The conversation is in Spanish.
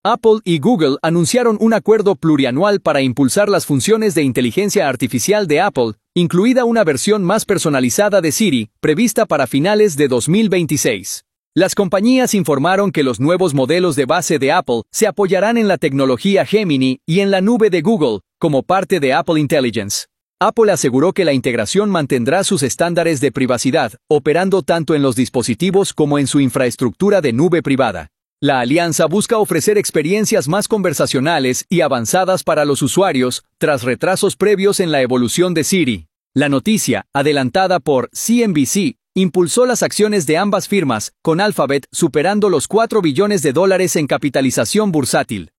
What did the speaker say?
Apple y Google anunciaron un acuerdo plurianual para impulsar las funciones de inteligencia artificial de Apple, incluida una versión más personalizada de Siri, prevista para finales de 2026. Las compañías informaron que los nuevos modelos de base de Apple se apoyarán en la tecnología Gemini y en la nube de Google, como parte de Apple Intelligence. Apple aseguró que la integración mantendrá sus estándares de privacidad, operando tanto en los dispositivos como en su infraestructura de nube privada. La alianza busca ofrecer experiencias más conversacionales y avanzadas para los usuarios, tras retrasos previos en la evolución de Siri. La noticia, adelantada por CNBC, impulsó las acciones de ambas firmas, con Alphabet superando los $4 billones en capitalización bursátil.